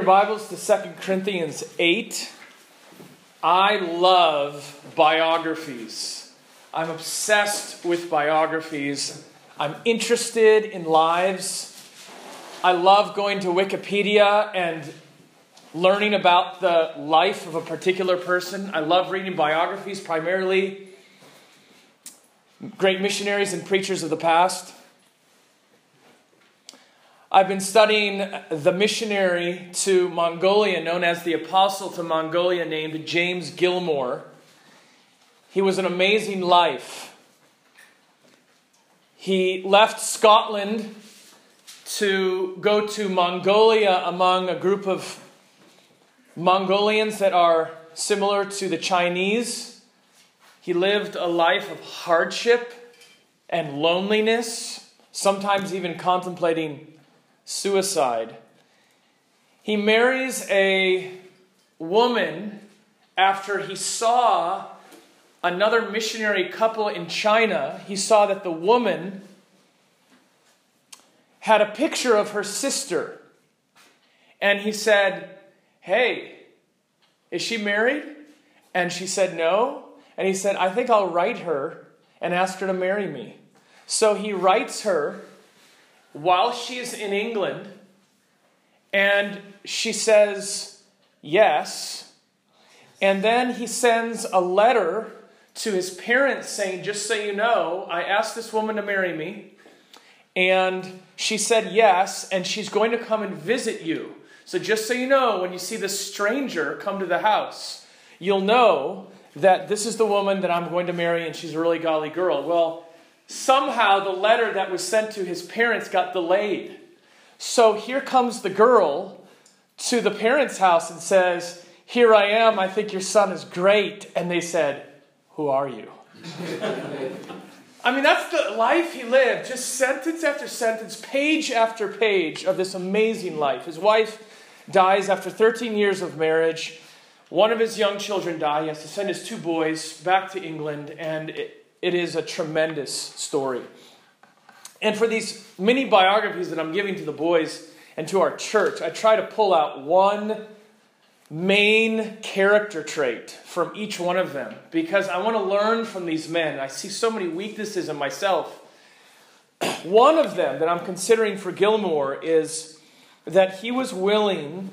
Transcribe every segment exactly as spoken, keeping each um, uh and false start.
Bibles to Second Corinthians eight. I love biographies. I'm obsessed with biographies. I'm interested in lives. I love going to Wikipedia and learning about the life of a particular person. I love reading biographies, primarily great missionaries and preachers of the past. I've been studying the missionary to Mongolia, known as the Apostle to Mongolia, named James Gilmour. He was an amazing life. He left Scotland to go to Mongolia among a group of Mongolians that are similar to the Chinese. He lived a life of hardship and loneliness, sometimes even contemplating suicide. He marries a woman after he saw another missionary couple in China. He saw that the woman had a picture of her sister. And he said, "Hey, is she married?" And she said, "No." And he said, "I think I'll write her and ask her to marry me." So he writes her while she's in England, and she says yes. And then he sends a letter to his parents saying, "Just so you know, I asked this woman to marry me, and she said yes, and she's going to come and visit you. So just so you know, when you see this stranger come to the house, you'll know that this is the woman that I'm going to marry, and she's a really godly girl." Well, somehow the letter that was sent to his parents got delayed. So here comes the girl to the parents' house and says, "Here I am, I think your son is great." And they said, "Who are you?" I mean, that's the life he lived. Just sentence after sentence, page after page of this amazing life. His wife dies after thirteen years of marriage. One of his young children die. He has to send his two boys back to England, and it, it is a tremendous story. And for these mini biographies that I'm giving to the boys and to our church, I try to pull out one main character trait from each one of them, because I want to learn from these men. I see so many weaknesses in myself. One of them that I'm considering for Gilmour is that he was willing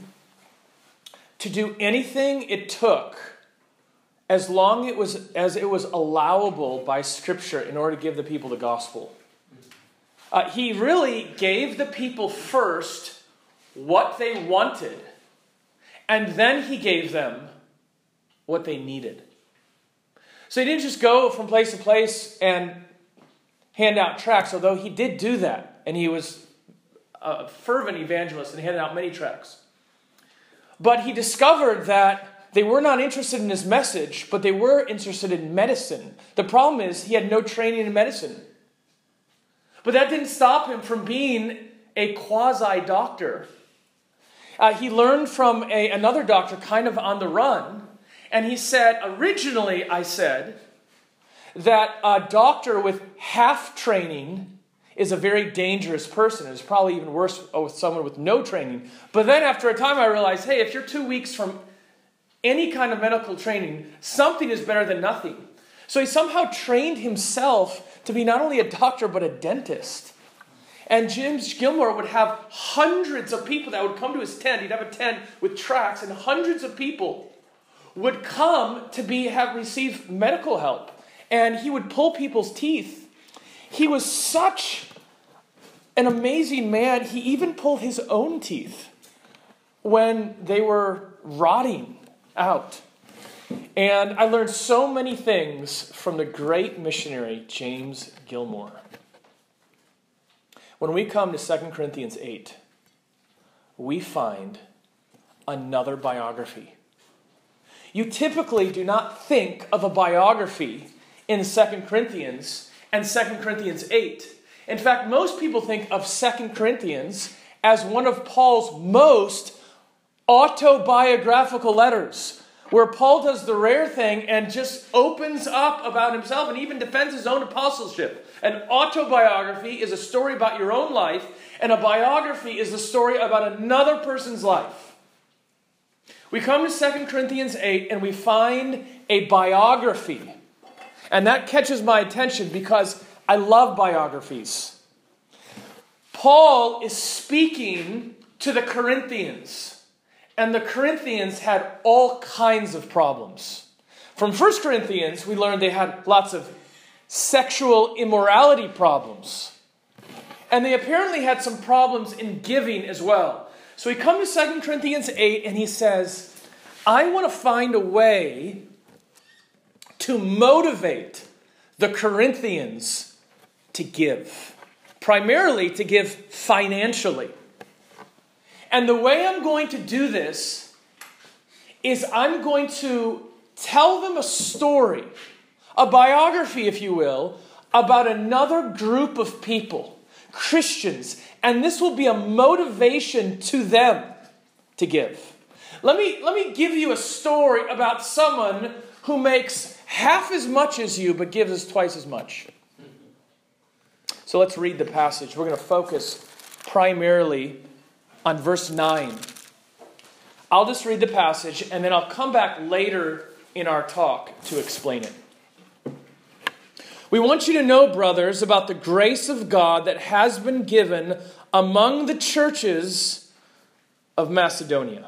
to do anything it took as long it was, as it was allowable by Scripture in order to give the people the gospel. Uh, he really gave the people first what they wanted, and then he gave them what they needed. So he didn't just go from place to place and hand out tracts, although he did do that, and he was a fervent evangelist and handed out many tracts. But he discovered that they were not interested in his message, but they were interested in medicine. The problem is he had no training in medicine. But that didn't stop him from being a quasi-doctor. Uh, he learned from a, another doctor kind of on the run. And he said, originally I said that a doctor with half training is a very dangerous person. It's probably even worse with someone with no training. But then after a time I realized, hey, if you're two weeks from any kind of medical training, something is better than nothing. So he somehow trained himself to be not only a doctor, but a dentist. And James Gilmour would have hundreds of people that would come to his tent. He'd have a tent with tracts, and hundreds of people would come to be have receive medical help. And he would pull people's teeth. He was such an amazing man, he even pulled his own teeth when they were rotting out. And I learned so many things from the great missionary James Gilmour. When we come to Second Corinthians eight, we find another biography. You typically do not think of a biography in Second Corinthians and Second Corinthians eight. In fact, most people think of Second Corinthians as one of Paul's most autobiographical letters, where Paul does the rare thing and just opens up about himself and even defends his own apostleship. An autobiography is a story about your own life, and a biography is a story about another person's life. We come to Second Corinthians eight and we find a biography. And that catches my attention because I love biographies. Paul is speaking to the Corinthians. And the Corinthians had all kinds of problems. From First Corinthians, we learned they had lots of sexual immorality problems. And they apparently had some problems in giving as well. So we come to Second Corinthians eight and he says, I want to find a way to motivate the Corinthians to give. Primarily to give financially. And the way I'm going to do this is I'm going to tell them a story, a biography, if you will, about another group of people, Christians, and this will be a motivation to them to give. Let me, let me give you a story about someone who makes half as much as you, but gives us twice as much. So let's read the passage. We're going to focus primarily on verse nine. I'll just read the passage, and then I'll come back later in our talk to explain it. We want you to know, brothers, about the grace of God that has been given among the churches of Macedonia.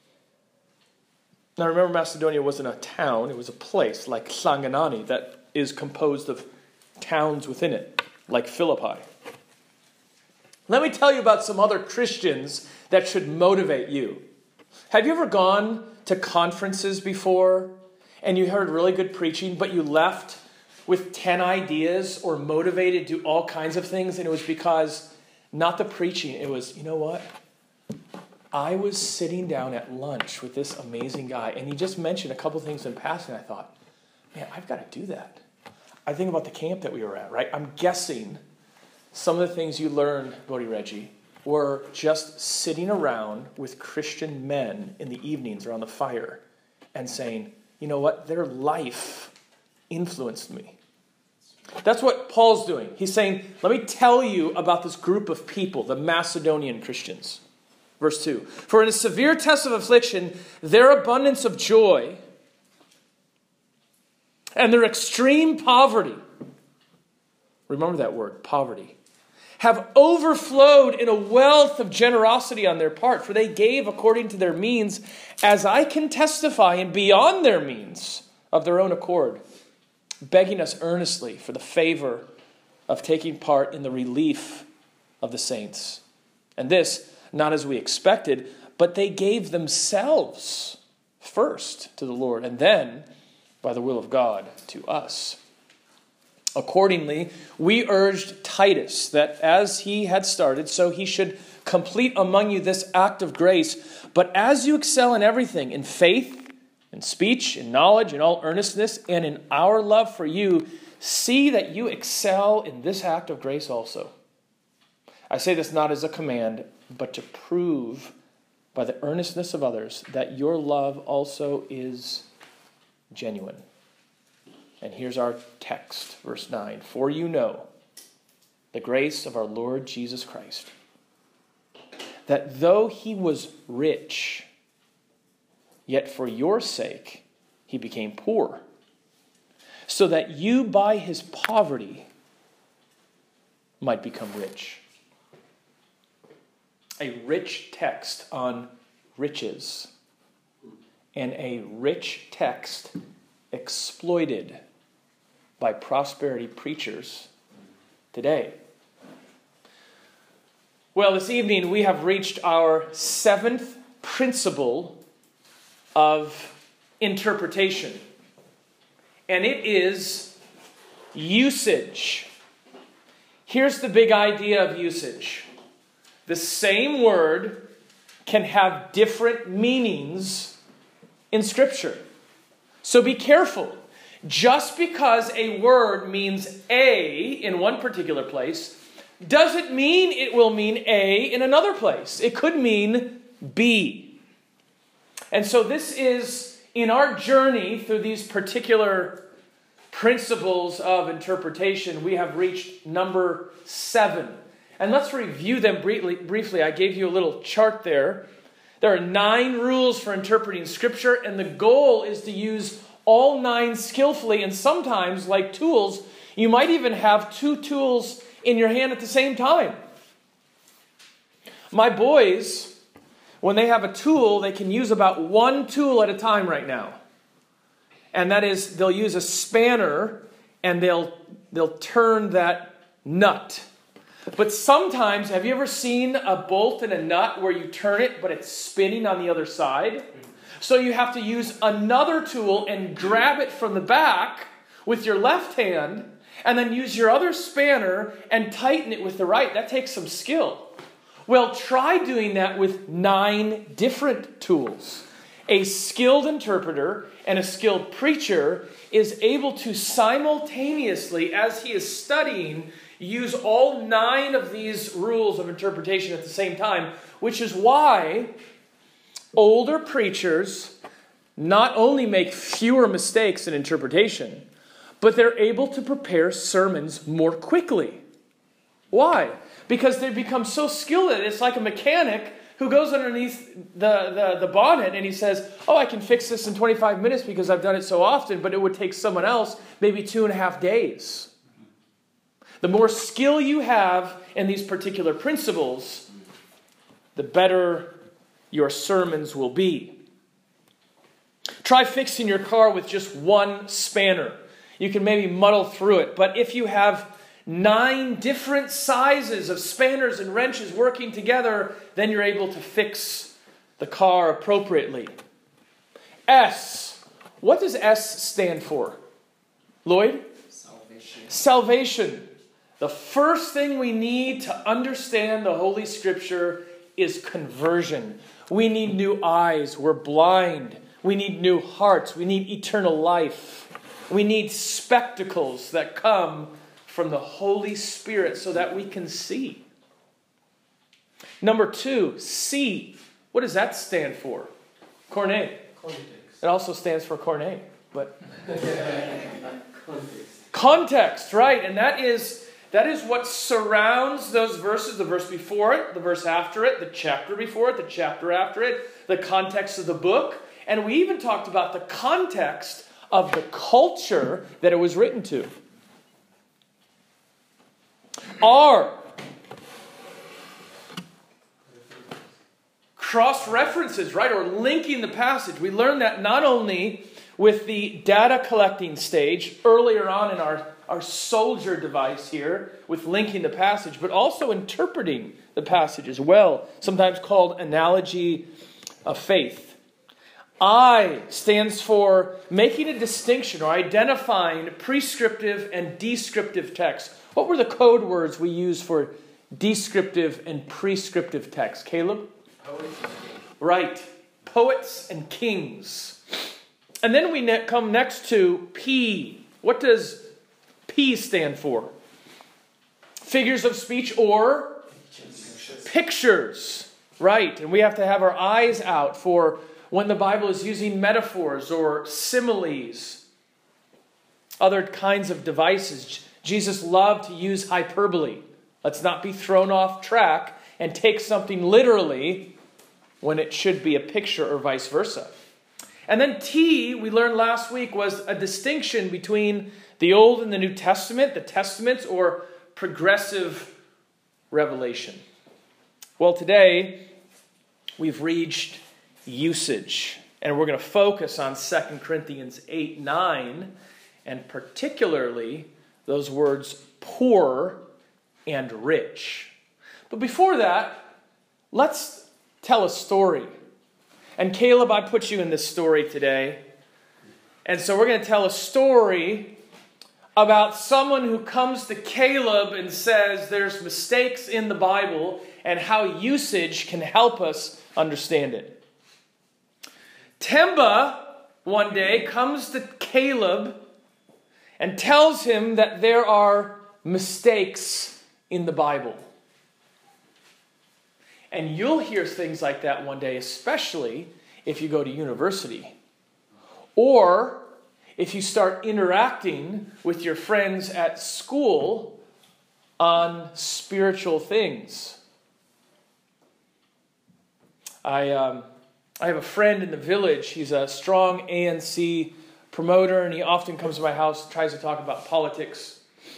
Now remember, Macedonia wasn't a town, it was a place like Sanganani that is composed of towns within it, like Philippi. Let me tell you about some other Christians that should motivate you. Have you ever gone to conferences before and you heard really good preaching, but you left with ten ideas or motivated to do all kinds of things, and it was because not the preaching, it was, you know what? I was sitting down at lunch with this amazing guy, and he just mentioned a couple things in passing. I thought, man, I've got to do that. I think about the camp that we were at, right? I'm guessing some of the things you learned, Bodhi Reggie, were just sitting around with Christian men in the evenings around the fire and saying, you know what? Their life influenced me. That's what Paul's doing. He's saying, let me tell you about this group of people, the Macedonian Christians. Verse two. For in a severe test of affliction, their abundance of joy and their extreme poverty, remember that word, poverty, have overflowed in a wealth of generosity on their part, for they gave according to their means, as I can testify, and beyond their means of their own accord, begging us earnestly for the favor of taking part in the relief of the saints. And this, not as we expected, but they gave themselves first to the Lord, and then, by the will of God, to us. Accordingly, we urged Titus that as he had started, so he should complete among you this act of grace. But as you excel in everything, in faith, in speech, in knowledge, in all earnestness, and in our love for you, see that you excel in this act of grace also. I say this not as a command, but to prove by the earnestness of others that your love also is genuine. And here's our text, verse nine. For you know the grace of our Lord Jesus Christ, that though he was rich, yet for your sake he became poor, so that you by his poverty might become rich. A rich text on riches, and a rich text exploited by prosperity preachers today. Well, this evening we have reached our seventh principle of interpretation, and it is usage. Here's the big idea of usage. The same word can have different meanings in Scripture. So be careful. Just because a word means A in one particular place doesn't mean it will mean A in another place. It could mean B. And so this is, in our journey through these particular principles of interpretation, we have reached number seven. And let's review them briefly. briefly. I gave you a little chart there There are nine rules for interpreting Scripture, and the goal is to use all nine skillfully, and sometimes, like tools, you might even have two tools in your hand at the same time. My boys, when they have a tool, they can use about one tool at a time right now. And that is, they'll use a spanner and they'll they'll turn that nut. But sometimes, have you ever seen a bolt and a nut where you turn it, but it's spinning on the other side? So you have to use another tool and grab it from the back with your left hand, and then use your other spanner and tighten it with the right. That takes some skill. Well, try doing that with nine different tools. A skilled interpreter and a skilled preacher is able to simultaneously, as he is studying, use all nine of these rules of interpretation at the same time, which is why older preachers not only make fewer mistakes in interpretation, but they're able to prepare sermons more quickly. Why? Because they become so skilled at it. It's like a mechanic who goes underneath the, the, the bonnet and he says, oh, I can fix this in twenty-five minutes because I've done it so often, but it would take someone else maybe two and a half days. The more skill you have in these particular principles, the better your sermons will be. Try fixing your car with just one spanner. You can maybe muddle through it, but if you have nine different sizes of spanners and wrenches working together, then you're able to fix the car appropriately. S. What does S stand for? Lloyd? Salvation. Salvation. The first thing we need to understand the Holy Scripture is conversion. We need new eyes. We're blind. We need new hearts. We need eternal life. We need spectacles that come from the Holy Spirit so that we can see. Number two, C. What does that stand for? Cornet. Context. It also stands for cornet, but Context. context, right? And that is that is what surrounds those verses, the verse before it, the verse after it, the chapter before it, the chapter after it, the context of the book. And we even talked about the context of the culture that it was written to. R. Cross-references, right? Or linking the passage. We learned that not only with the data collecting stage earlier on in our, our soldier device here with linking the passage, but also interpreting the passage as well, sometimes called analogy of faith. I stands for making a distinction or identifying prescriptive and descriptive text. What were the code words we use for descriptive and prescriptive text? Caleb? Poets and kings. Right. Poets and kings. And then we ne- come next to P. What does P stand for? Figures of speech or Pictures. pictures. Right. And we have to have our eyes out for when the Bible is using metaphors or similes, other kinds of devices. Jesus loved to use hyperbole. Let's not be thrown off track and take something literally when it should be a picture or vice versa. And then T, we learned last week, was a distinction between the Old and the New Testament, the Testaments, or progressive revelation. Well, today we've reached usage. And we're going to focus on Second Corinthians eight nine, and particularly those words poor and rich. But before that, let's tell a story. And Caleb, I put you in this story today. And so we're going to tell a story about someone who comes to Caleb and says there's mistakes in the Bible and how usage can help us understand it. Temba, one day, comes to Caleb and tells him that there are mistakes in the Bible. And you'll hear things like that one day, especially if you go to university. Or if you start interacting with your friends at school on spiritual things. I... Um, I have a friend in the village. He's a strong A N C promoter, and he often comes to my house and tries to talk about politics.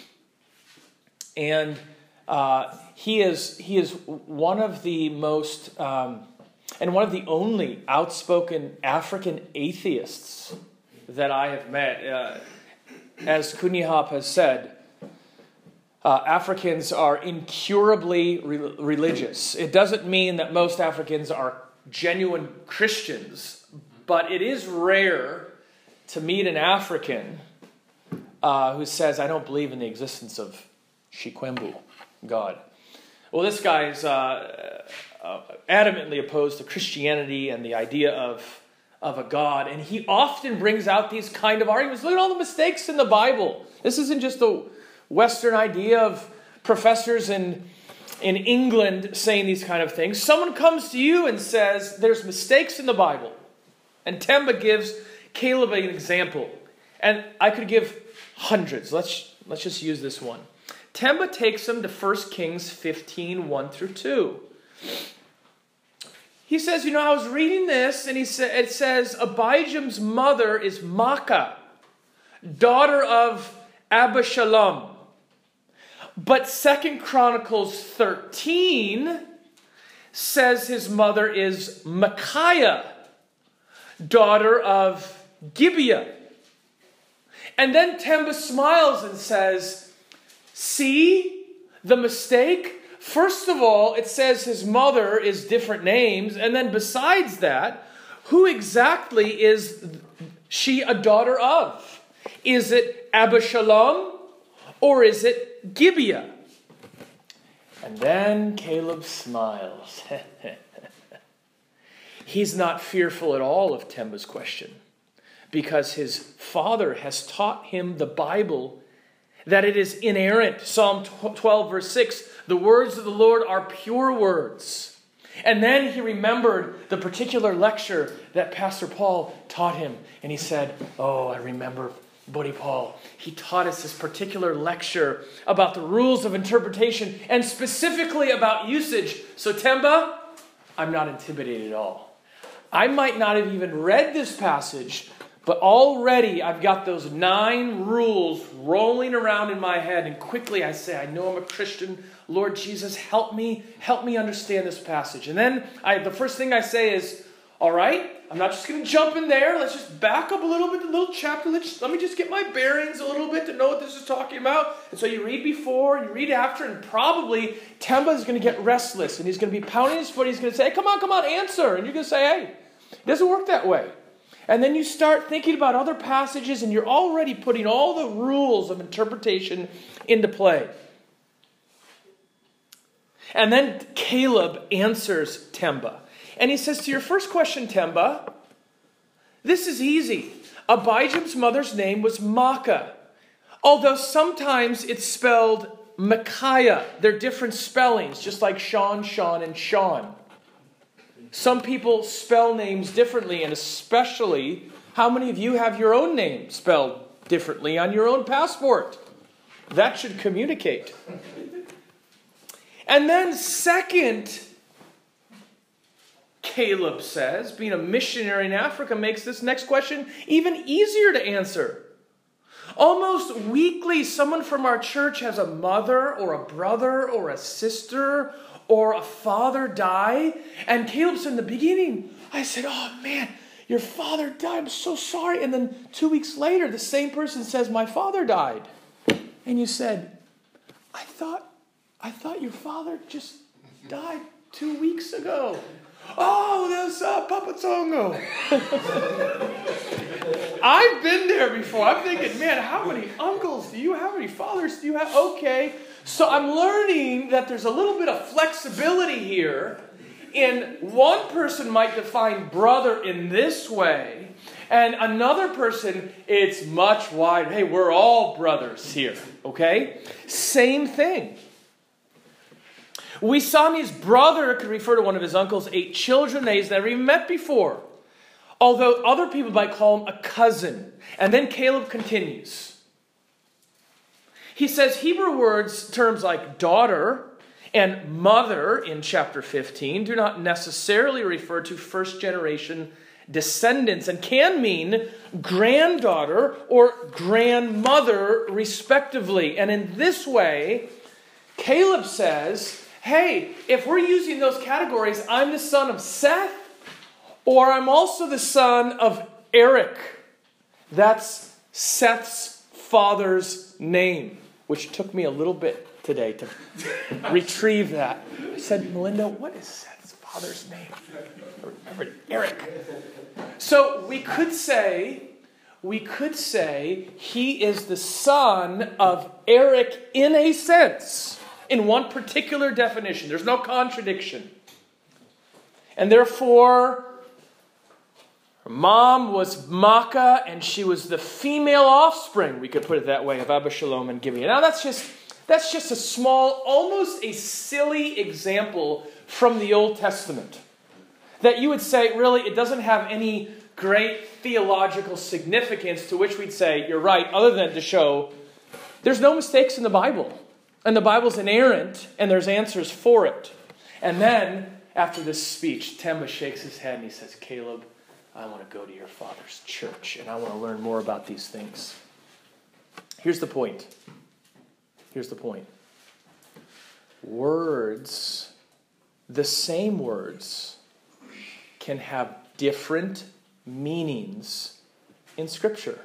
And uh, he is he is one of the most um, and one of the only outspoken African atheists that I have met. Uh, as Kunyahap has said, uh, Africans are incurably re- religious. It doesn't mean that most Africans are genuine Christians, but it is rare to meet an African uh, who says, I don't believe in the existence of Shikwembu, God. Well, this guy is uh, uh, adamantly opposed to Christianity and the idea of, of a God, and he often brings out these kind of arguments. Look at all the mistakes in the Bible. This isn't just a Western idea of professors in in England saying these kind of things. Someone comes to you and says, there's mistakes in the Bible. And Temba gives Caleb an example. And I could give hundreds. Let's, let's just use this one. Temba takes him to First Kings fifteen, one through two. He says, you know, I was reading this, and he sa- it says, Abijam's mother is Maacah, daughter of Abishalom. But Second Chronicles thirteen says his mother is Micaiah, daughter of Gibeah. And then Temba smiles and says, see the mistake? First of all, it says his mother is different names. And then besides that, who exactly is she a daughter of? Is it Abishalom or is it Gibeah? And then Caleb smiles. He's not fearful at all of Temba's question, because his father has taught him the Bible, that it is inerrant. Psalm twelve verse six, the words of the Lord are pure words. And then he remembered the particular lecture that Pastor Paul taught him. And he said, oh, I remember Buddy Paul. He taught us this particular lecture about the rules of interpretation and specifically about usage. So Temba, I'm not intimidated at all. I might not have even read this passage, but already I've got those nine rules rolling around in my head, and quickly I say, I know I'm a Christian. Lord Jesus, help me, help me understand this passage. And then I, the first thing I say is, all right, I'm not just going to jump in there. Let's just back up a little bit, a little chapter. Let's, let me just get my bearings a little bit to know what this is talking about. And so you read before, you read after, and probably Temba is going to get restless, and he's going to be pounding his foot. He's going to say, hey, come on, come on, answer. And you're going to say, hey, it doesn't work that way. And then you start thinking about other passages, and you're already putting all the rules of interpretation into play. And then Caleb answers Temba. And he says, to your first question, Temba, this is easy. Abijam's mother's name was Maacah, although sometimes it's spelled Micaiah. They're different spellings, just like Sean, Sean, and Sean. Some people spell names differently, and especially, how many of you have your own name spelled differently on your own passport? That should communicate. And then second, Caleb says, being a missionary in Africa makes this next question even easier to answer. Almost weekly, someone from our church has a mother or a brother or a sister or a father die. And Caleb said in the beginning, I said, oh man, your father died. I'm so sorry. And then two weeks later, the same person says, my father died. And you said, I thought, I thought your father just died two weeks ago. Oh, that's uh, Papa Tongo. I've been there before. I'm thinking, man, how many uncles do you have? How many fathers do you have? Okay. So I'm learning that there's a little bit of flexibility here. In one person might define brother in this way, and another person, it's much wider. Hey, we're all brothers here. Okay? Same thing. We saw his brother could refer to one of his uncle's eight children that he's never even met before. Although other people might call him a cousin. And then Caleb continues. He says Hebrew words, terms like daughter And mother in chapter fifteen do not necessarily refer to first generation descendants and can mean granddaughter or grandmother respectively. And in this way, Caleb says, hey, if we're using those categories, I'm the son of Seth, or I'm also the son of Eric. That's Seth's father's name, which took me a little bit today to retrieve that. I said, Melinda, what is Seth's father's name? I remembered Eric. So we could say, we could say he is the son of Eric in a sense, in one particular definition. There's no contradiction. And therefore, her mom was Maacah, and she was the female offspring, we could put it that way, of Abishalom and Gibeah. Now that's just that's just a small, almost a silly example from the Old Testament. That you would say, really, it doesn't have any great theological significance, to which we'd say, you're right, other than to show there's no mistakes in the Bible. And the Bible's inerrant, and there's answers for it. And then, after this speech, Temba shakes his head and he says, Caleb, I want to go to your father's church, and I want to learn more about these things. Here's the point. Here's the point. Words, the same words, can have different meanings in Scripture.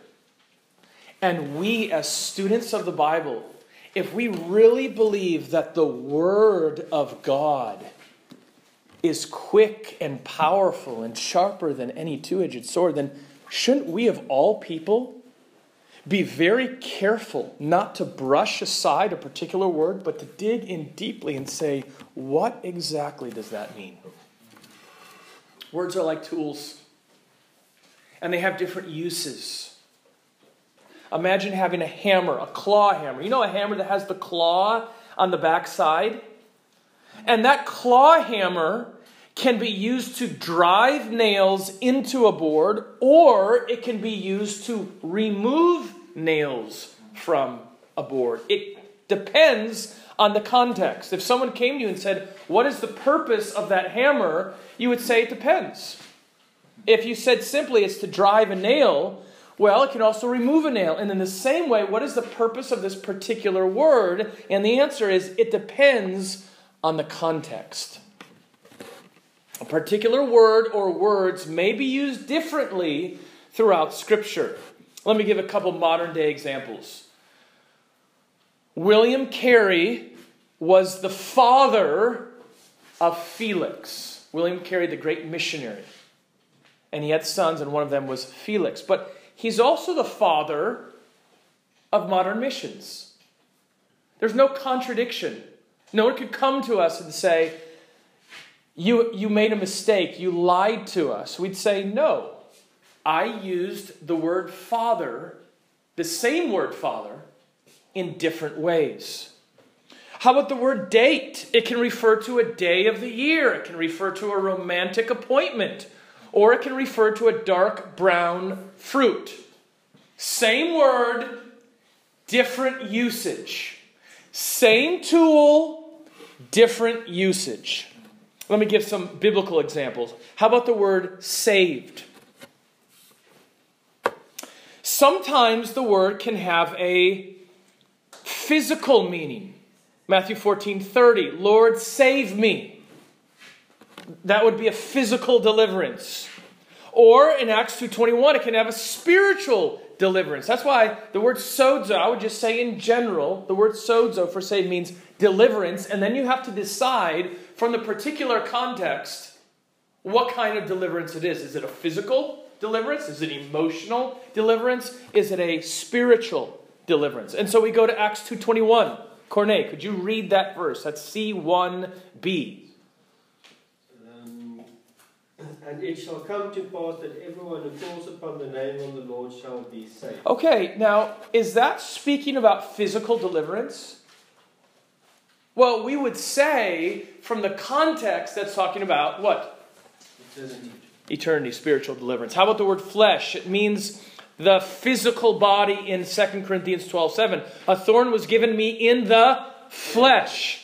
And we, as students of the Bible, if we really believe that the Word of God is quick and powerful and sharper than any two-edged sword, then shouldn't we of all people be very careful not to brush aside a particular word, but to dig in deeply and say, what exactly does that mean? Words are like tools, and they have different uses. Imagine having a hammer, a claw hammer. You know a hammer that has the claw on the backside? And that claw hammer can be used to drive nails into a board, or it can be used to remove nails from a board. It depends on the context. If someone came to you and said, what is the purpose of that hammer? You would say it depends. If you said simply it's to drive a nail, well, it can also remove a nail. And in the same way, what is the purpose of this particular word? And the answer is, it depends on the context. A particular word or words may be used differently throughout Scripture. Let me give a couple modern day examples. William Carey was the father of Felix. William Carey, the great missionary. And he had sons, and one of them was Felix. But he's also the father of modern missions. There's no contradiction. No one could come to us and say, you, you made a mistake, you lied to us. We'd say, no. I used the word father, the same word father, in different ways. How about the word date? It can refer to a day of the year. It can refer to a romantic appointment. Or it can refer to a dark brown fruit. Same word, different usage. Same tool, different usage. Let me give some biblical examples. How about the word saved? Sometimes the word can have a physical meaning. Matthew fourteen thirty, Lord, save me. That would be a physical deliverance. Or in Acts two twenty-one, it can have a spiritual deliverance. That's why the word sozo, I would just say in general, the word sozo for save means deliverance. And then you have to decide from the particular context what kind of deliverance it is. Is it a physical deliverance? Is it emotional deliverance? Is it a spiritual deliverance? And so we go to Acts two twenty-one. Cornay, could you read that verse? That's C one b. Um, and it shall come to pass that everyone who calls upon the name of the Lord shall be saved. Okay, now, is that speaking about physical deliverance? Well, we would say, from the context, that's talking about what? Eternity. Eternity, spiritual deliverance. How about the word flesh? It means the physical body in Second Corinthians twelve seven. A thorn was given me in the flesh.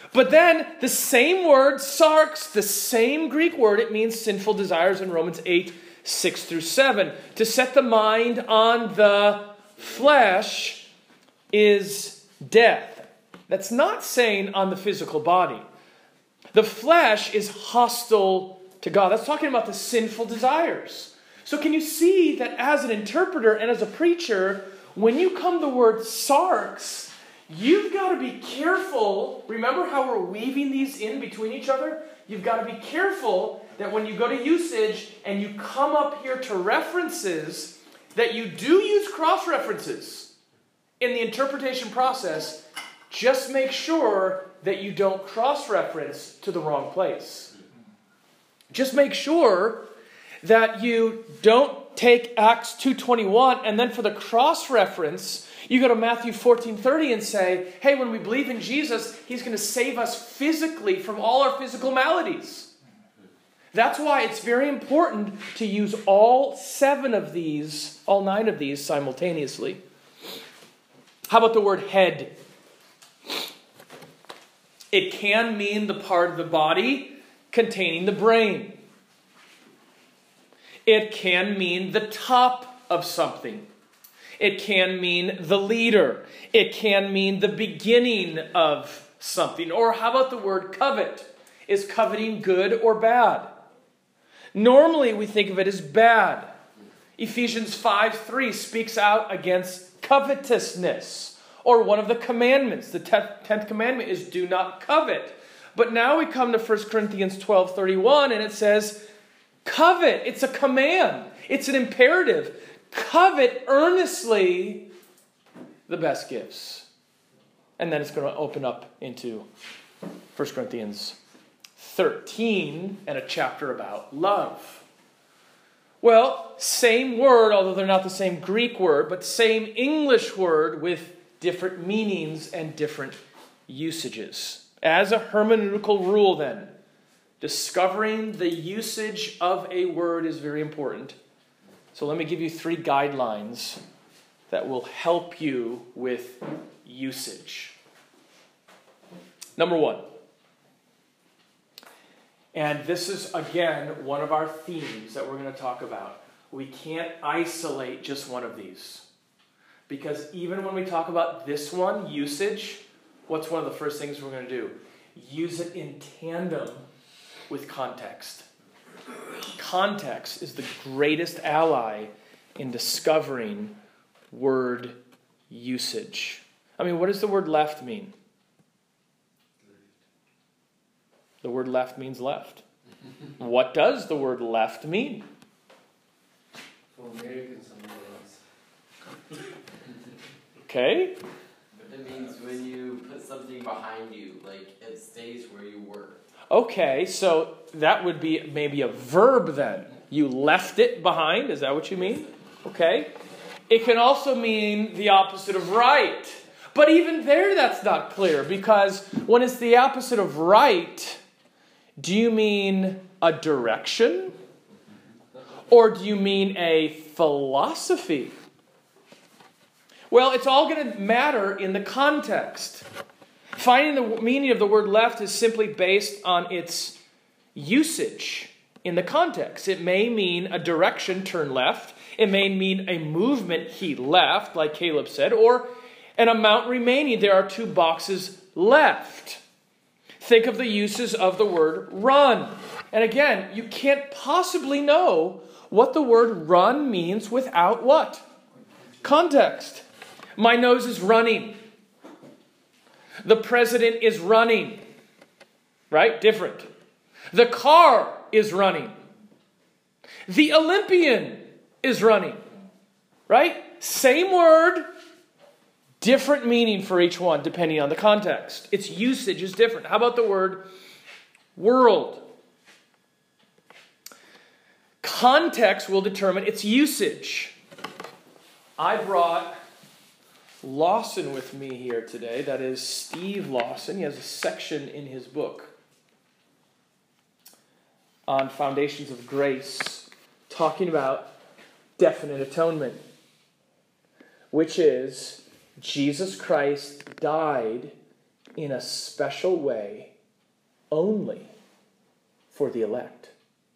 But then the same word, sarx, the same Greek word, it means sinful desires in Romans eight, six through seven. To set the mind on the flesh is death. That's not saying on the physical body. The flesh is hostile to God. That's talking about the sinful desires. So can you see that as an interpreter and as a preacher, when you come to the word sarx, you've got to be careful. Remember how we're weaving these in between each other? You've got to be careful that when you go to usage and you come up here to references, that you do use cross-references in the interpretation process. Just make sure that you don't cross-reference to the wrong place. Just make sure that you don't take Acts two twenty-one and then for the cross-reference, you go to Matthew fourteen thirty and say, hey, when we believe in Jesus, He's going to save us physically from all our physical maladies. That's why it's very important to use all seven of these, all nine of these simultaneously. How about the word head? It can mean the part of the body containing the brain. It can mean the top of something. It can mean the leader. It can mean the beginning of something. Or how about the word covet? Is coveting good or bad? Normally we think of it as bad. Ephesians five three speaks out against covetousness. Or one of the commandments, the tenth commandment is do not covet. But now we come to First Corinthians twelve thirty-one and it says, covet. It's a command. It's an imperative. Covet earnestly the best gifts. And then it's going to open up into First Corinthians thirteen and a chapter about love. Well, same word, although they're not the same Greek word, but same English word with different meanings and different usages. As a hermeneutical rule then, discovering the usage of a word is very important. So let me give you three guidelines that will help you with usage. Number one, and this is again one of our themes that we're going to talk about. We can't isolate just one of these. Because even when we talk about this one, usage, what's one of the first things we're going to do? Use it in tandem with context. Context is the greatest ally in discovering word usage. I mean, what does the word left mean? The word left means left. What does the word left mean? For Americans, somewhere else. Okay. But it means when you put something behind you, like it stays where you were. Okay, so that would be maybe a verb then. You left it behind, is that what you mean? Okay. It can also mean the opposite of right. But even there, that's not clear, because when it's the opposite of right, do you mean a direction? Or do you mean a philosophy? Well, it's all going to matter in the context. Finding the meaning of the word left is simply based on its usage in the context. It may mean a direction, turn left. It may mean a movement, he left, like Caleb said, or an amount remaining. There are two boxes left. Think of the uses of the word run. And again, you can't possibly know what the word run means without what? Context. My nose is running. The president is running. Right? Different. The car is running. The Olympian is running. Right? Same word, different meaning for each one depending on the context. Its usage is different. How about the word world? Context will determine its usage. I brought Lawson with me here today. That is Steve Lawson. He has a section in his book on Foundations of Grace talking about definite atonement, which is Jesus Christ died in a special way only for the elect.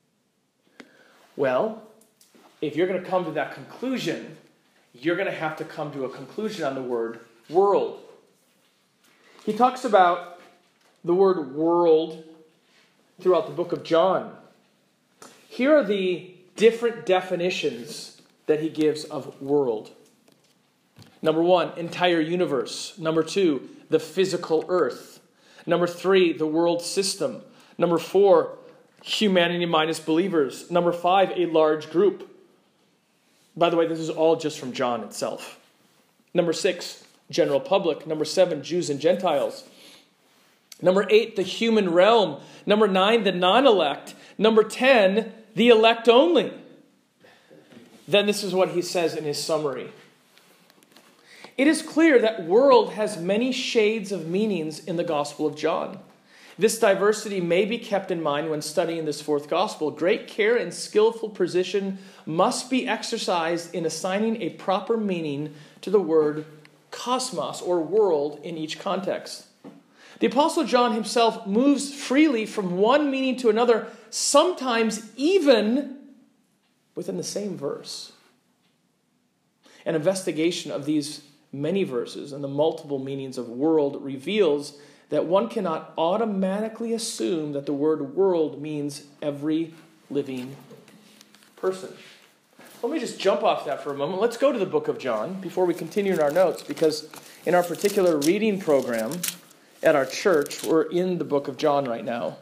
Well, if you're going to come to that conclusion, you're going to have to come to a conclusion on the word world. He talks about the word world throughout the book of John. Here are the different definitions that he gives of world. Number one, entire universe. Number two, the physical earth. Number three, the world system. Number four, humanity minus believers. Number five, a large group. By the way, this is all just from John itself. Number six, general public. Number seven, Jews and Gentiles. Number eight, the human realm. Number nine, the non-elect. Number ten, the elect only. Then this is what he says in his summary. It is clear that world has many shades of meanings in the Gospel of John. This diversity may be kept in mind when studying this fourth Gospel. Great care and skillful precision must be exercised in assigning a proper meaning to the word cosmos, or world, in each context. The Apostle John himself moves freely from one meaning to another, sometimes even within the same verse. An investigation of these many verses and the multiple meanings of world reveals that one cannot automatically assume that the word world means every living person. Let me just jump off that for a moment. Let's go to the book of John before we continue in our notes, because in our particular reading program at our church, we're in the book of John right now.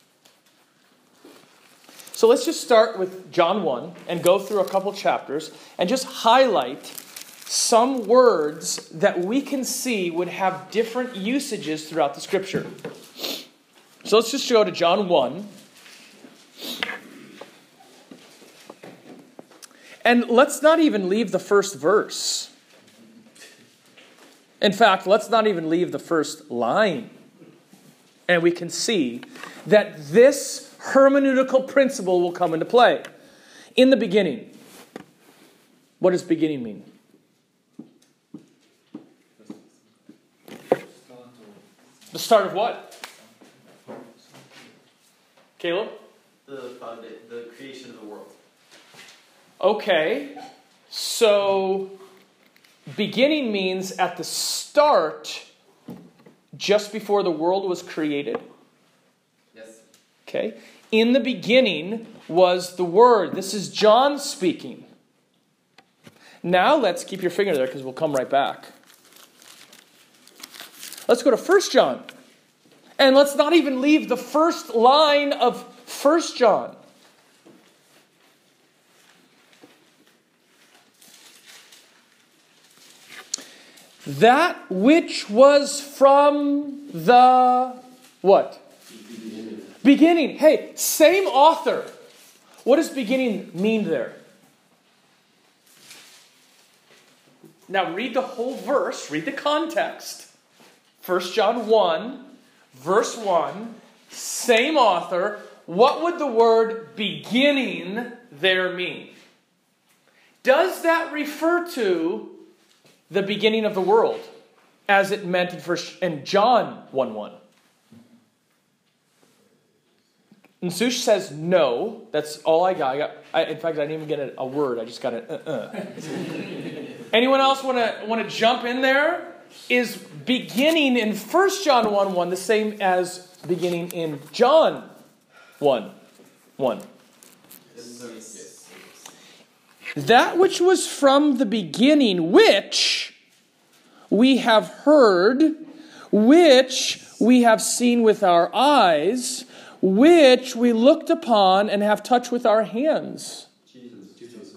So let's just start with John one and go through a couple chapters and just highlight some words that we can see would have different usages throughout the Scripture. So let's just go to John one. And let's not even leave the first verse. In fact, let's not even leave the first line. And we can see that this hermeneutical principle will come into play. In the beginning. What does beginning mean? The start of what? Caleb? The founda- the creation of the world. Okay, so beginning means at the start, just before the world was created. Yes. Okay, in the beginning was the Word. This is John speaking. Now let's keep your finger there because we'll come right back. Let's go to First John. And let's not even leave the first line of First John. That which was from the what? Beginning. Beginning. Hey, same author. What does beginning mean there? Now read the whole verse. Read the context. First John one, verse one, same author. What would the word beginning there mean? Does that refer to the beginning of the world, as it meant in, first, in John one one? And Sush says no. That's all I got. I got I, in fact, I didn't even get a, a word. I just got a uh-uh. Anyone else want to want to jump in there? Is beginning in First John one one the same as beginning in John one one? Yes. That which was from the beginning, which we have heard, which we have seen with our eyes, which we looked upon and have touched with our hands. Jesus. Jesus.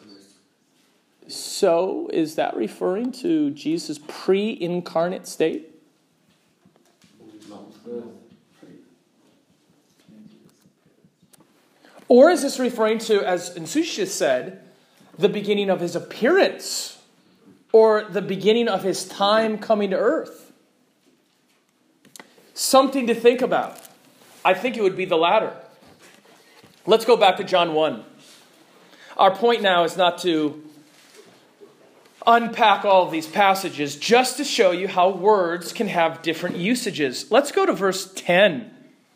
So, is that referring to Jesus' pre-incarnate state? Or is this referring to, as Nsushi said, the beginning of his appearance, or the beginning of his time coming to earth? Something to think about. I think it would be the latter. Let's go back to John one. Our point now is not to unpack all of these passages just to show you how words can have different usages. Let's go to verse ten.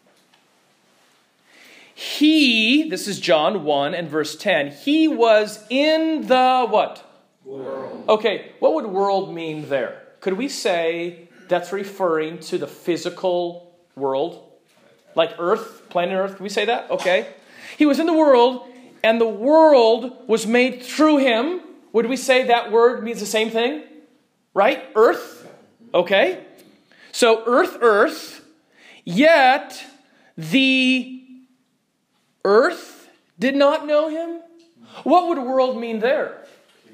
He, this is John one and verse ten, he was in the what? World. Okay, what would world mean there? Could we say that's referring to the physical world? Like Earth, planet Earth, can we say that? Okay. He was in the world, and the world was made through him. Would we say that word means the same thing? Right? Earth? Okay. So earth, earth, yet the earth did not know him? What would world mean there?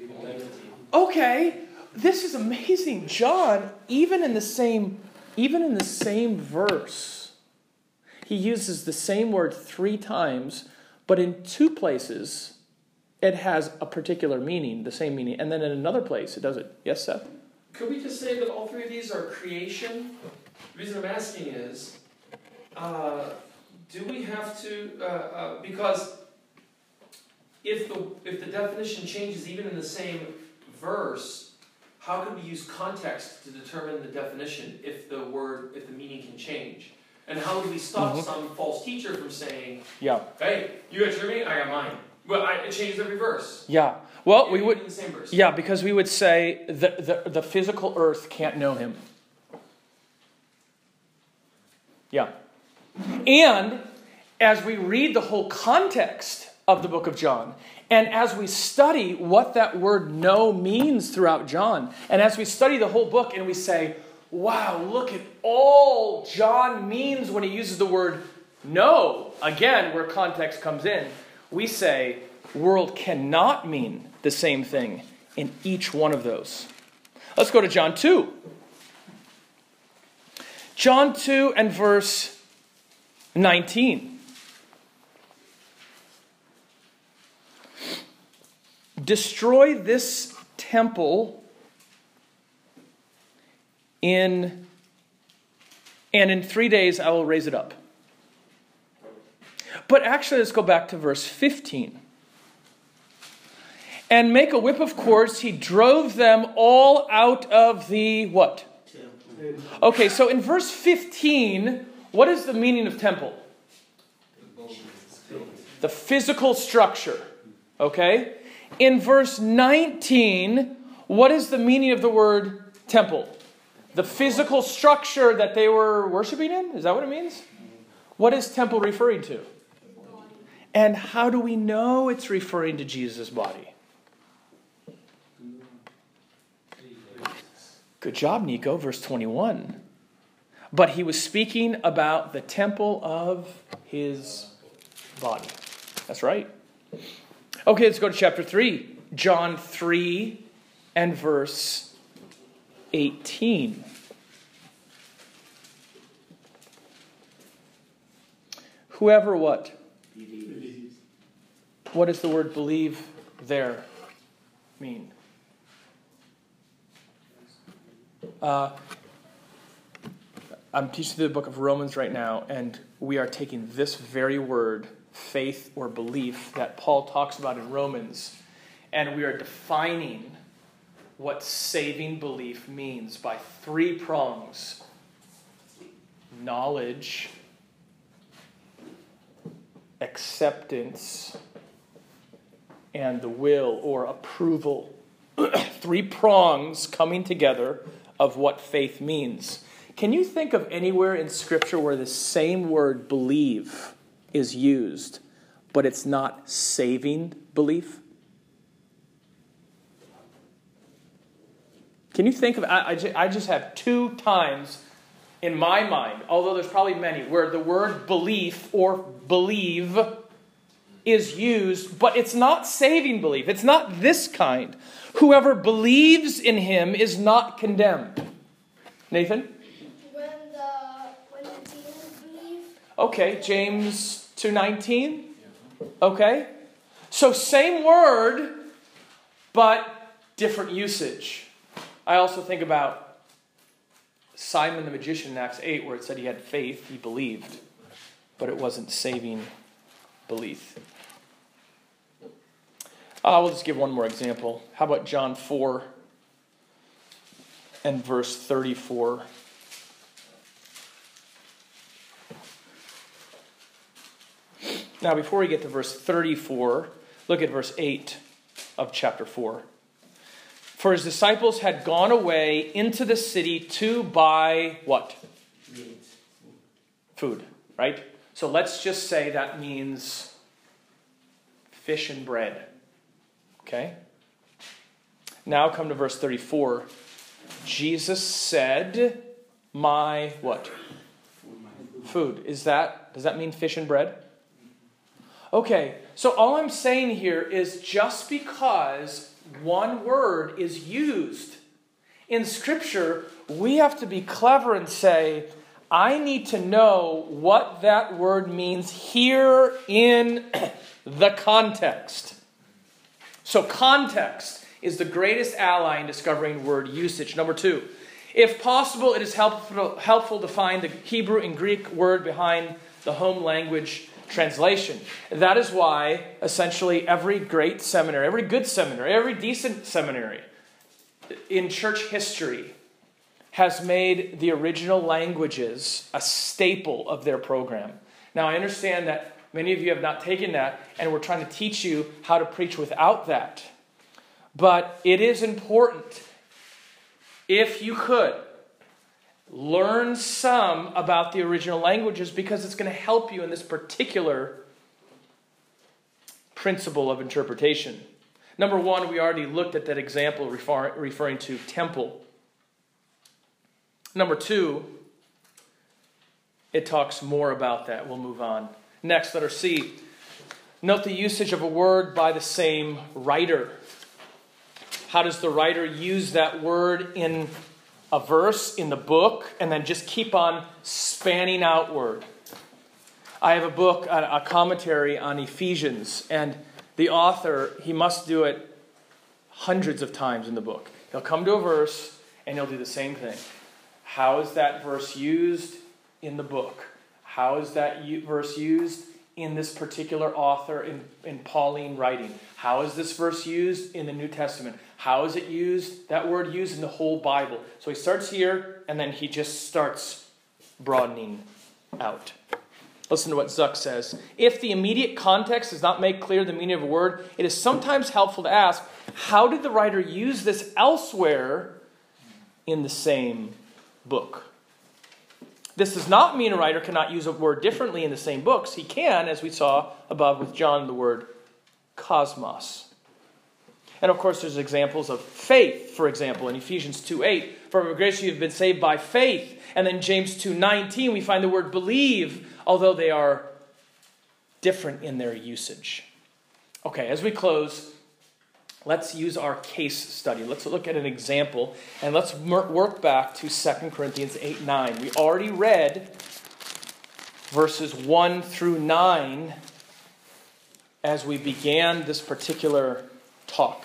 Okay, this is amazing. John, even in the same, even in the same verse, he uses the same word three times, but in two places it has a particular meaning, the same meaning, and then in another place it doesn't. Yes, Seth? Could we just say that all three of these are creation? The reason I'm asking is, uh, do we have to, uh, uh, because if the if the definition changes even in the same verse, how can we use context to determine the definition if the word, if the meaning can change? And how do we stop Mm-hmm. some false teacher from saying, Yeah. hey, you got your meaning, I got mine. Well, I, it changed every verse. Yeah. Well, we Even would. in the same verse. Yeah, because we would say the, the, the physical earth can't know him. Yeah. And as we read the whole context of the book of John, and as we study what that word know means throughout John, and as we study the whole book and we say, wow, look at all John means when he uses the word know, again, where context comes in, we say world cannot mean the same thing in each one of those. Let's go to John two. John two and verse nineteen. Destroy this temple in and in three days I will raise it up. But actually, let's go back to verse fifteen. And make a whip of cords, he drove them all out of the what? Temple. Okay, so in verse fifteen, what is the meaning of temple? The physical structure. Okay? In verse nineteen, what is the meaning of the word temple? The physical structure that they were worshiping in? Is that what it means? What is temple referring to? And how do we know it's referring to Jesus' body? Good job, Nico. Verse twenty-one. But he was speaking about the temple of his body. That's right. Okay, let's go to chapter three. John three and verse eighteen. Whoever what? Believes. What does the word believe there mean? Uh, I'm teaching the book of Romans right now, and we are taking this very word, faith or belief, that Paul talks about in Romans, and we are defining what saving belief means by three prongs: knowledge, acceptance, and the will or approval. Three prongs coming together of what faith means. Can you think of anywhere in Scripture where the same word believe is used, but it's not saving belief? Can you think of, I, I, ju- I just have two times in my mind, although there's probably many, where the word belief or believe is used, but it's not saving belief. It's not this kind. Whoever believes in him is not condemned. Nathan? When the when the demons believe. Okay, James two nineteen. Okay. So same word, but different usage. I also think about Simon the magician in Acts eight, where it said he had faith, he believed, but it wasn't saving belief. Uh, we'll just give one more example. How about John four and verse thirty-four. Now, before we get to verse thirty-four, look at verse eight of chapter four. For his disciples had gone away into the city to buy what? Meat. Food, right? So let's just say that means fish and bread. Okay? Now come to verse thirty-four. Jesus said, my what? Food. Is that, does that mean fish and bread? Okay, so all I'm saying here is just because one word is used in Scripture, we have to be clever and say, I need to know what that word means here in the context. So context is the greatest ally in discovering word usage. Number two, if possible, it is helpful, helpful to find the Hebrew and Greek word behind the home language translation. That is why, essentially, every great seminary, every good seminary, every decent seminary in church history has made the original languages a staple of their program. Now, I understand that many of you have not taken that, and we're trying to teach you how to preach without that. But it is important, if you could, learn some about the original languages, because it's going to help you in this particular principle of interpretation. Number one, we already looked at that example refer- referring to temple. Number two, it talks more about that. We'll move on. Next, letter C. Note the usage of a word by the same writer. How does the writer use that word in a verse, in the book, and then just keep on spanning outward? I have a book, a commentary on Ephesians, and the author, he must do it hundreds of times in the book. He'll come to a verse, and he'll do the same thing. How is that verse used in the book? How is that verse used in this particular author in, in Pauline writing? How is this verse used in the New Testament? How is it used, that word used in the whole Bible? So he starts here, and then he just starts broadening out. Listen to what Zuck says. If the immediate context does not make clear the meaning of a word, it is sometimes helpful to ask, how did the writer use this elsewhere in the same book? This does not mean a writer cannot use a word differently in the same books. He can, as we saw above with John, the word cosmos. And of course, there's examples of faith, for example, in Ephesians two eight. For by grace you have been saved by faith. And then James two nineteen, we find the word believe, although they are different in their usage. Okay, as we close, let's use our case study. Let's look at an example, and let's work back to Second Corinthians eight nine. We already read verses one through nine as we began this particular talk.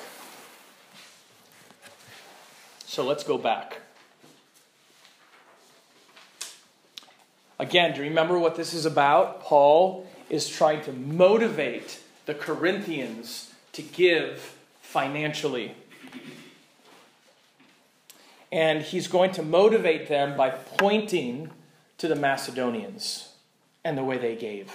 So let's go back. Again, do you remember what this is about? Paul is trying to motivate the Corinthians to give financially. And he's going to motivate them by pointing to the Macedonians and the way they gave.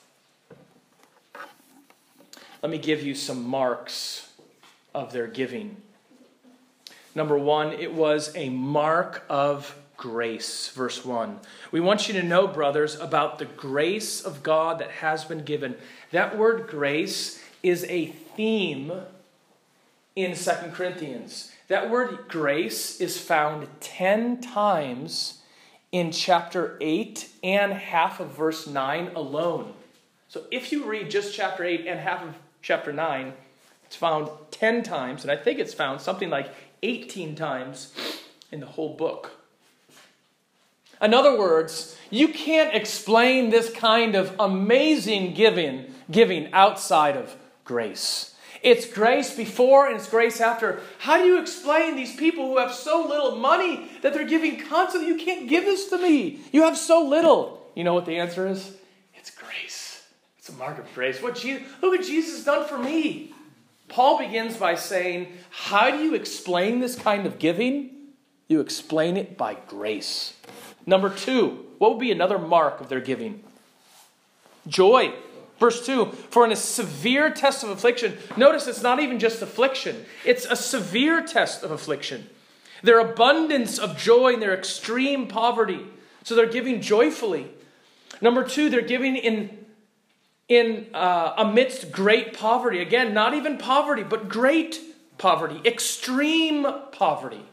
Let me give you some marks of their giving. Number one, it was a mark of grace. Verse one. We want you to know, brothers, about the grace of God that has been given. That word grace is a theme in Second Corinthians. That word grace is found ten times in chapter eight and half of verse nine alone. So if you read just chapter eight and half of chapter nine, it's found ten times, and I think it's found something like eighteen times in the whole book. In other words, you can't explain this kind of amazing giving, giving outside of grace. It's grace before and it's grace after. How do you explain these people who have so little money that they're giving constantly? You can't give this to me. You have so little. You know what the answer is? It's grace. It's a mark of grace. What Jesus, look what Jesus has done for me. Paul begins by saying, how do you explain this kind of giving? You explain it by grace. Number two, what would be another mark of their giving? Joy. Verse two, for in a severe test of affliction, notice it's not even just affliction. It's a severe test of affliction. Their abundance of joy and their extreme poverty. So they're giving joyfully. Number two, they're giving in, in uh, amidst great poverty. Again, not even poverty, but great poverty. Extreme poverty.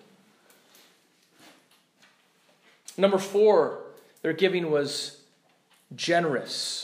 Number four, their giving was generous.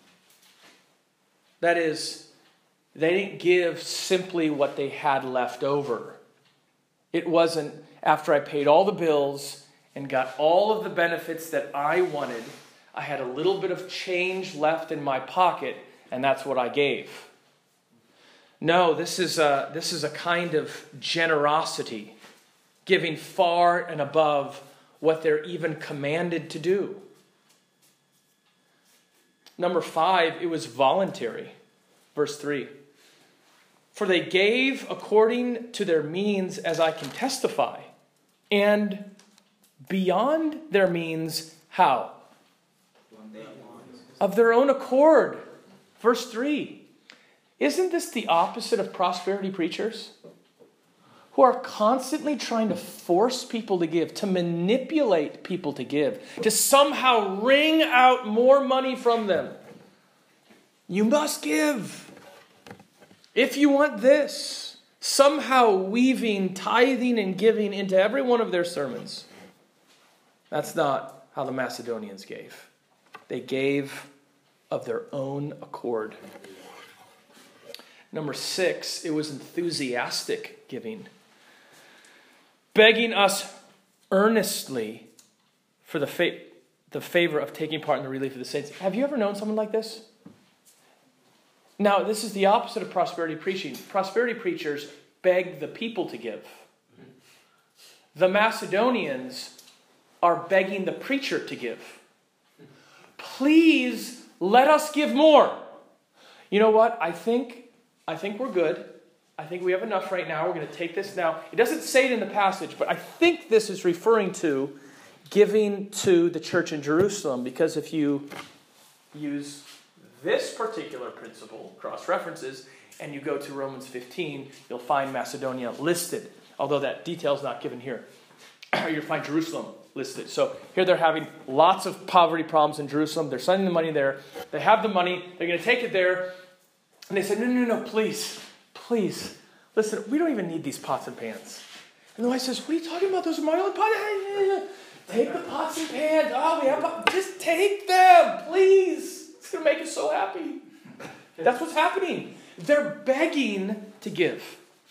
That is, they didn't give simply what they had left over. It wasn't after I paid all the bills and got all of the benefits that I wanted, I had a little bit of change left in my pocket, and that's what I gave. No, this is a, this is a kind of generosity, giving far and above what they're even commanded to do. Number five, it was voluntary. Verse three. For they gave according to their means, as I can testify. And beyond their means, how? Of their own accord. Verse three. Isn't this the opposite of prosperity preachers? Who are constantly trying to force people to give, to manipulate people to give, to somehow wring out more money from them. You must give. If you want this, somehow weaving tithing and giving into every one of their sermons. That's not how the Macedonians gave. They gave of their own accord. Number six, it was enthusiastic giving. Begging us earnestly for the, fa- the favor of taking part in the relief of the saints. Have you ever known someone like this? Now, this is the opposite of prosperity preaching. Prosperity preachers beg the people to give. The Macedonians are begging the preacher to give. Please let us give more. You know what? I think, I think we're good. I think we have enough right now. We're going to take this now. It doesn't say it in the passage, but I think this is referring to giving to the church in Jerusalem. Because if you use this particular principle, cross-references, and you go to Romans fifteen, you'll find Macedonia listed. Although that detail is not given here. You'll find Jerusalem listed. So here they're having lots of poverty problems in Jerusalem. They're sending the money there. They have the money. They're going to take it there. And they said, no, no, no, please. Please, listen, we don't even need these pots and pans. And the wife says, what are you talking about? Those are my own pots. Take the pots and pans. Oh, we have pots. Just take them, please. It's going to make us so happy. That's what's happening. They're begging to give.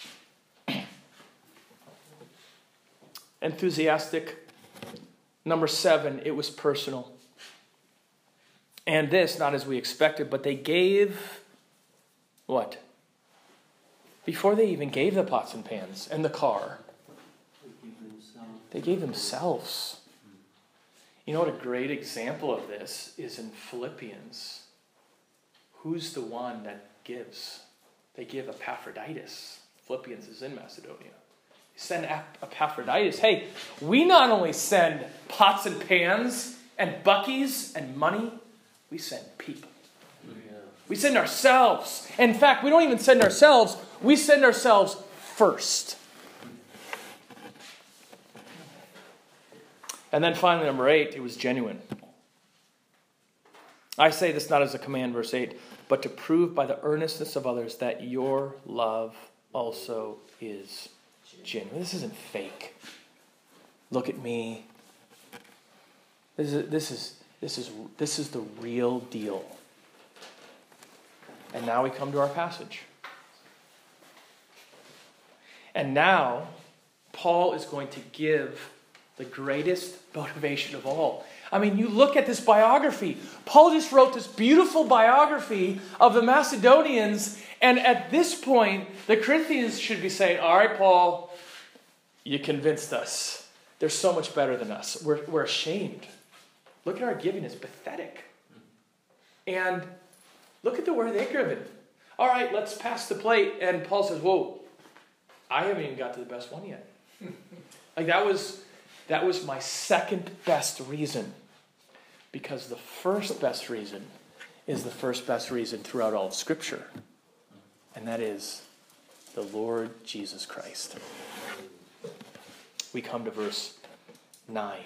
Enthusiastic. Number seven, it was personal. And this, not as we expected, but they gave what? Before they even gave the pots and pans and the car, they gave themselves. You know what a great example of this is in Philippians. Who's the one that gives? They give Epaphroditus. Philippians is in Macedonia. They send Epaphroditus. Hey, we not only send pots and pans and buckies and money, we send people. We send ourselves. In fact, we don't even send ourselves. We send ourselves first. And then finally, number eight, it was genuine. I say this not as a command, verse eight, but to prove by the earnestness of others that your love also is genuine. This isn't fake. Look at me. This is this is this is this is the real deal. And now we come to our passage. And now, Paul is going to give the greatest motivation of all. I mean, you look at this biography. Paul just wrote this beautiful biography of the Macedonians. And at this point, the Corinthians should be saying, all right, Paul, you convinced us. They're so much better than us. We're, we're ashamed. Look at our giving. It's pathetic. And look at the way they're given. All right, let's pass the plate. And Paul says, whoa, I haven't even got to the best one yet. Like that was, that was my second best reason. Because the first best reason is the first best reason throughout all of Scripture. And that is the Lord Jesus Christ. We come to verse nine.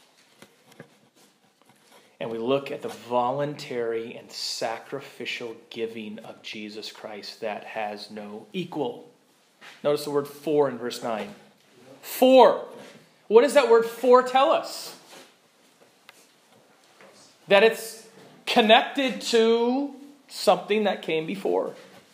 And we look at the voluntary and sacrificial giving of Jesus Christ that has no equal. Notice the word for in verse nine. For. What does that word for tell us? That it's connected to something that came before.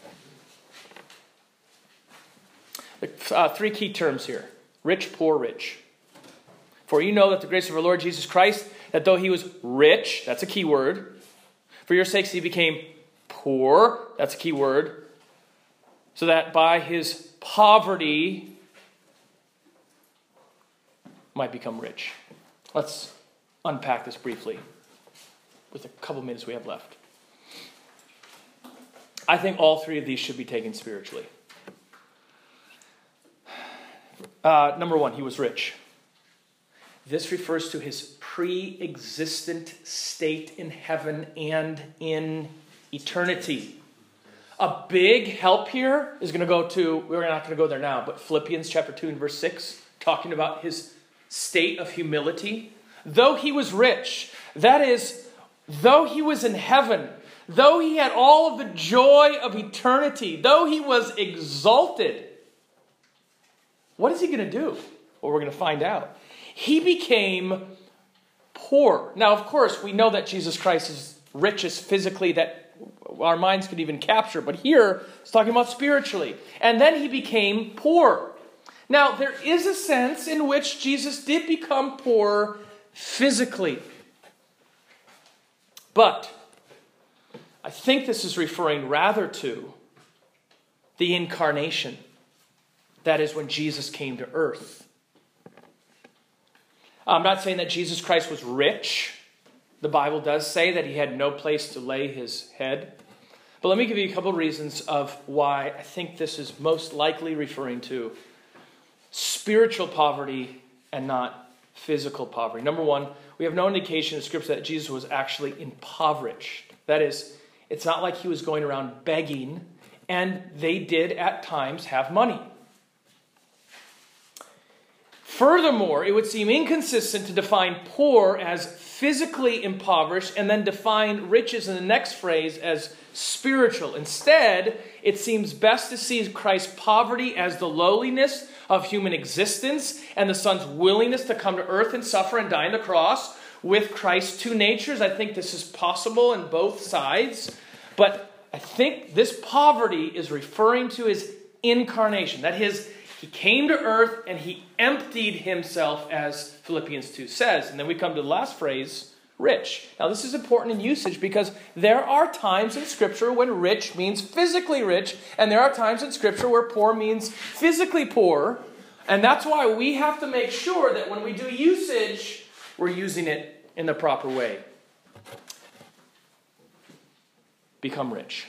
Uh, three key terms here. Rich, poor, rich. For you know that the grace of our Lord Jesus Christ, that though he was rich, that's a key word, for your sakes he became poor, that's a key word, so that by his poverty might become rich. Let's unpack this briefly with a couple minutes we have left. I think all three of these should be taken spiritually. Uh, number one, he was rich. This refers to his pre-existent state in heaven and in eternity. A big help here is going to go to, we're not going to go there now, but Philippians chapter two and verse six, talking about his state of humility. Though he was rich, that is, though he was in heaven, though he had all of the joy of eternity, though he was exalted, what is he going to do? Well, we're going to find out. He became poor. Now, of course, we know that Jesus Christ is richest physically that our minds could even capture. But here, it's talking about spiritually. And then he became poor. Now, there is a sense in which Jesus did become poor physically. But I think this is referring rather to the incarnation. That is when Jesus came to earth. I'm not saying that Jesus Christ was rich. The Bible does say that he had no place to lay his head. But let me give you a couple of reasons of why I think this is most likely referring to spiritual poverty and not physical poverty. Number one, we have no indication in Scripture that Jesus was actually impoverished. That is, it's not like he was going around begging, and they did at times have money. Furthermore, it would seem inconsistent to define poor as physically impoverished and then define riches in the next phrase as spiritual. Instead, it seems best to see Christ's poverty as the lowliness of human existence and the Son's willingness to come to earth and suffer and die on the cross with Christ's two natures. I think this is possible in both sides. But I think this poverty is referring to his incarnation, that his He came to earth and he emptied himself, as Philippians two says. And then we come to the last phrase, rich. Now this is important in usage because there are times in Scripture when rich means physically rich, and there are times in Scripture where poor means physically poor. And that's why we have to make sure that when we do usage, we're using it in the proper way. Become rich.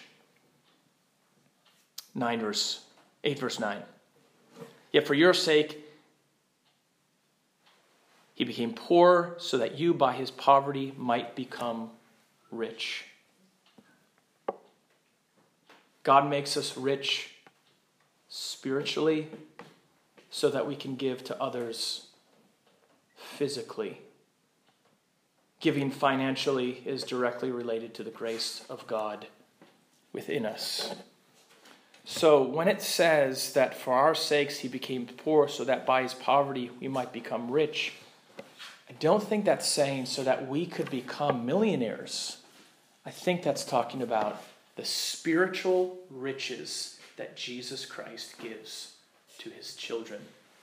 Nine verse, eight verse nine. Yet for your sake, he became poor so that you by his poverty might become rich. God makes us rich spiritually so that we can give to others physically. Giving financially is directly related to the grace of God within us. So when it says that for our sakes he became poor so that by his poverty we might become rich, I don't think that's saying so that we could become millionaires. I think that's talking about the spiritual riches that Jesus Christ gives to his children.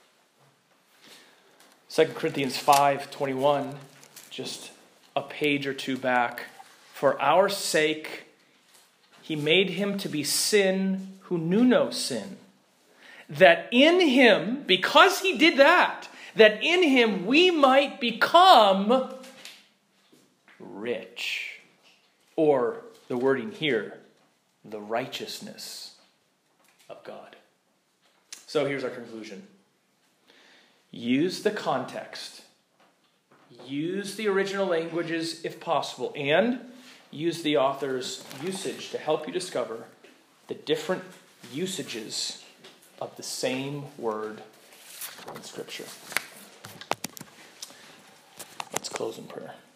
Second Corinthians five twenty-one, just a page or two back. For our sake he made him to be sin who knew no sin, that in him, because he did that, that in him we might become rich. Or the wording here, the righteousness of God. So here's our conclusion. use the context. Use the original languages if possible, and use the author's usage to help you discover the different usages of the same word in Scripture. Let's close in prayer.